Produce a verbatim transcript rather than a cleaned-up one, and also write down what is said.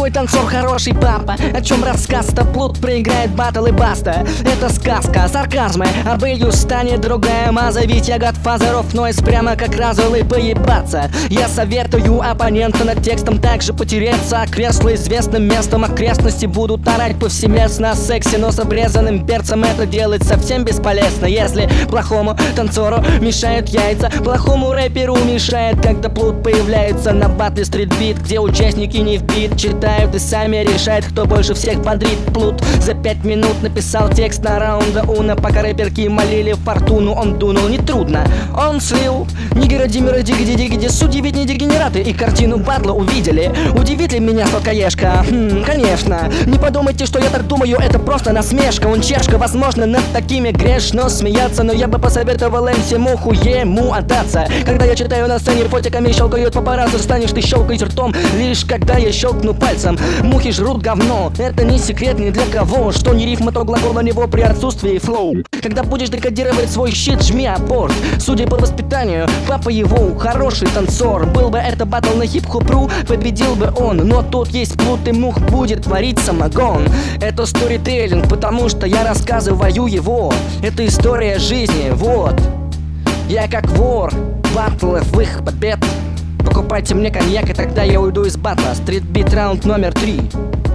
Твой танцор хороший папа. О чем рассказ-то? Плут проиграет батл и баста. Это сказка, сарказмы, а былью станет другая маза. Ведь я Godfather of Noise, прямо как Разул, и поебаться. Я советую оппонента над текстом также потереться о кресло известным местом. Окрестности будут орать повсеместно о сексе, но с обрезанным перцем это делать совсем бесполезно. Если плохому танцору мешают яйца, плохому рэперу мешает, когда Плут появляется на батле стритбит, где участники не в бит читают и сами решают, кто больше всех бодрит. Плут за пять минут написал текст на раунда уна. Пока рэперки молили фортуну, он дунул нетрудно. Он слил нигера димера дигиди дигиди. Судьи ведь не дегенераты и картину батла увидели. Удивит ли меня сладкоежка? Хм, конечно. Не подумайте, что я так думаю, это просто насмешка. Он чешка, возможно, над такими грешно смеяться, но я бы посоветовал им всему хуему отдаться. Когда я читаю на сцене, фотиками щелкают папарацци, станешь ты щелкать ртом, лишь когда я щелкну пальцем. Мухи жрут говно, это не секрет ни для кого, что не рифма, то глагол на него при отсутствии флоу. Когда будешь декодировать свой щит, жми апорт. Судя по воспитанию, папа его хороший танцор. Был бы это батл на хип-хопру, победил бы он. Но тут есть Плут и Мух, будет творить самогон. Это сторителлинг, потому что я рассказываю его. Это история жизни, вот. Я как вор, батлов их побед. Покупайте мне коньяк, и тогда я уйду из батла. Стритбит раунд номер три.